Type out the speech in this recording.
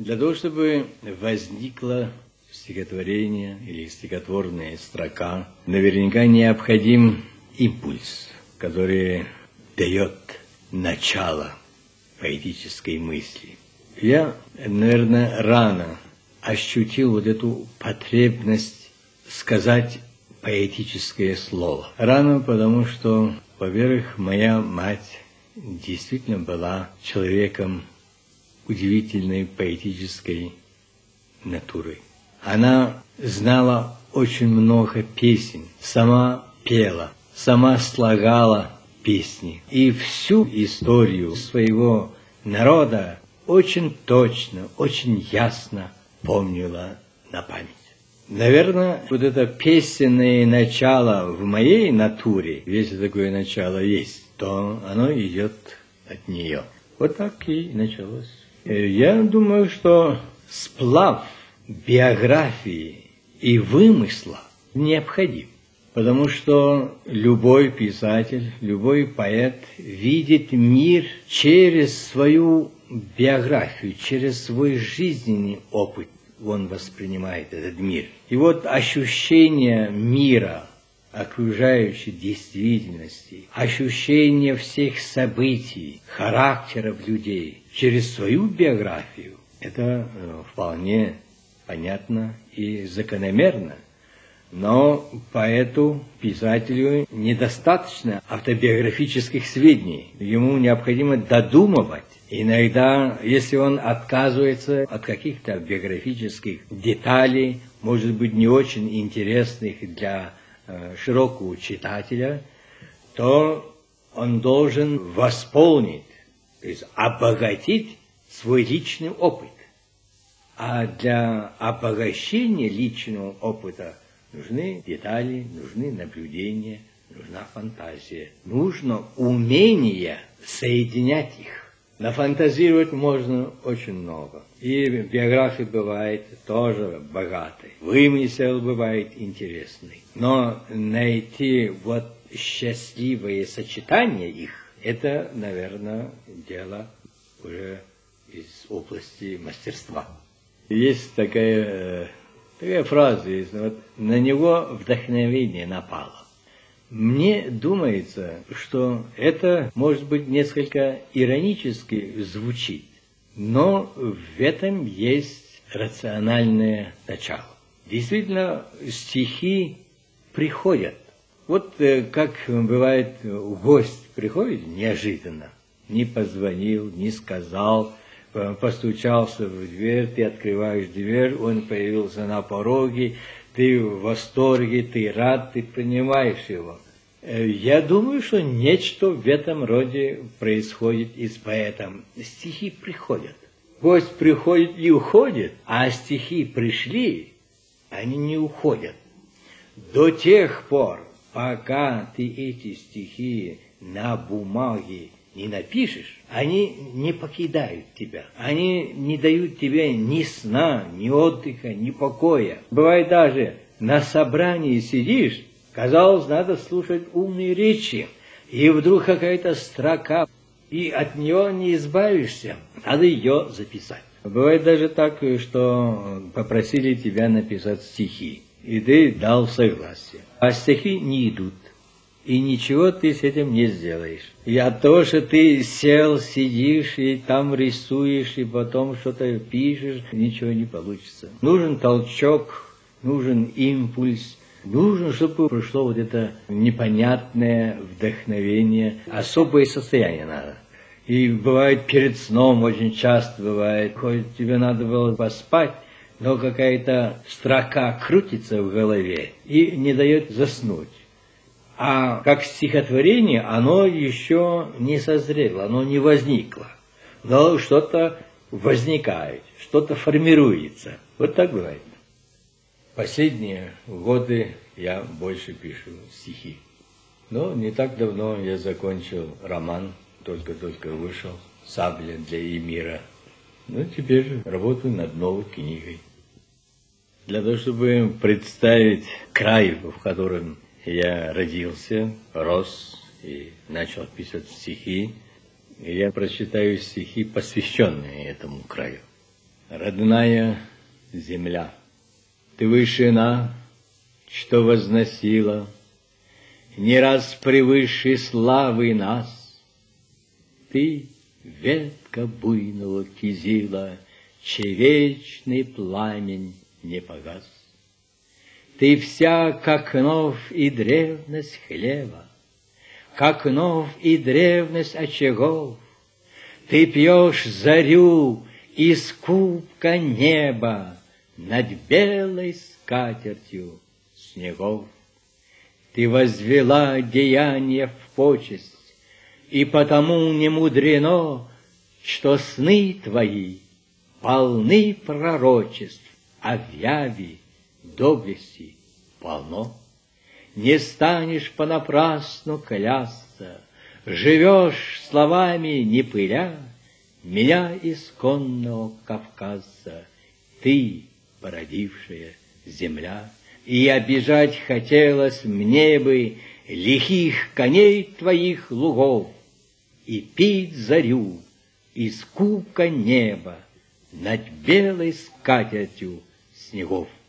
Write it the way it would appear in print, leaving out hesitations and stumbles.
Для того, чтобы возникло стихотворение или стихотворная строка, наверняка необходим импульс, который дает начало поэтической мысли. Я, наверное, рано ощутил вот эту потребность сказать поэтическое слово. Рано, потому что, во-первых, моя мать действительно была человеком удивительной поэтической натуры. Она знала очень много песен, сама пела, сама слагала песни. И всю историю своего народа очень точно, очень ясно помнила на память. Наверное, вот это песенное начало в моей натуре, если такое начало есть, то оно идет от нее. Вот так и началось. Я думаю, что сплав биографии и вымысла необходим, потому что любой писатель, любой поэт видит мир через свою биографию, через свой жизненный опыт. Он воспринимает этот мир. И вот ощущение мира, окружающей действительности, ощущение всех событий, характеров людей через свою биографию, это вполне понятно и закономерно. Но поэту, писателю недостаточно автобиографических сведений. Ему необходимо додумывать. Иногда, если он отказывается от каких-то биографических деталей, может быть, не очень интересных для широкого читателя, то он должен восполнить, то есть обогатить свой личный опыт. А для обогащения личного опыта нужны детали, нужны наблюдения, нужна фантазия. Нужно умение соединять их. Нафантазировать можно очень много. И биография бывает тоже богатой. Вымысел бывает интересный. Но найти вот счастливое сочетание их, это, наверное, дело уже из области мастерства. Есть такая фраза, вот, на него вдохновение напало. Мне думается, что это, может быть, несколько иронически звучит, но в этом есть рациональное начало. Действительно, стихи приходят. Вот как бывает, гость приходит неожиданно, не позвонил, не сказал, постучался в дверь, ты открываешь дверь, он появился на пороге, ты в восторге, ты рад, ты принимаешь его. Я думаю, что нечто в этом роде происходит и с поэтом. Стихи приходят. Гость приходит и уходит, а стихи пришли, они не уходят. До тех пор, пока ты эти стихи на бумаге не напишешь, они не покидают тебя. Они не дают тебе ни сна, ни отдыха, ни покоя. Бывает даже, на собрании сидишь, казалось, надо слушать умные речи, и вдруг какая-то строка, и от нее не избавишься, надо ее записать. Бывает даже так, что попросили тебя написать стихи, и ты дал согласие, а стихи не идут. И ничего ты с этим не сделаешь. И от того, что ты сел, сидишь и там рисуешь, и потом что-то пишешь, ничего не получится. Нужен толчок, нужен импульс, нужно, чтобы пришло вот это непонятное вдохновение, особое состояние надо. И бывает перед сном, очень часто бывает, хоть тебе надо было поспать, но какая-то строка крутится в голове и не дает заснуть. А как стихотворение оно еще не созрело, оно не возникло. Но что-то возникает, что-то формируется. Вот так бывает. Последние годы я больше пишу стихи. Но не так давно я закончил роман, только-только вышел, «Сабля для Эмира». Ну, теперь работаю над новой книгой. Для того, чтобы представить край, в котором я родился, рос и начал писать стихи, и я прочитаю стихи, посвященные этому краю. Родная земля, ты вышина, что возносила не раз превыше славы нас. Ты ветка буйного кизила, чей вечный пламень не погас. Ты вся, как нов и древность хлеба, как нов и древность очагов. Ты пьешь зарю из кубка неба над белой скатертью снегов. Ты возвела деяния в почесть, и потому не мудрено, что сны твои полны пророчеств, а в яви доблести полно. Не станешь понапрасну клясться, живешь словами не пыля, меня исконного Кавказа, ты, породившая земля. И обижать хотелось мне бы лихих коней твоих лугов и пить зарю из кубка неба над белой скатертью снегов.